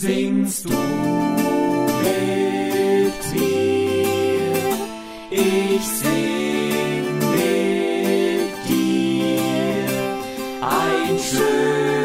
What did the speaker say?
singst du mit mir, ich sing mit dir, ein schönes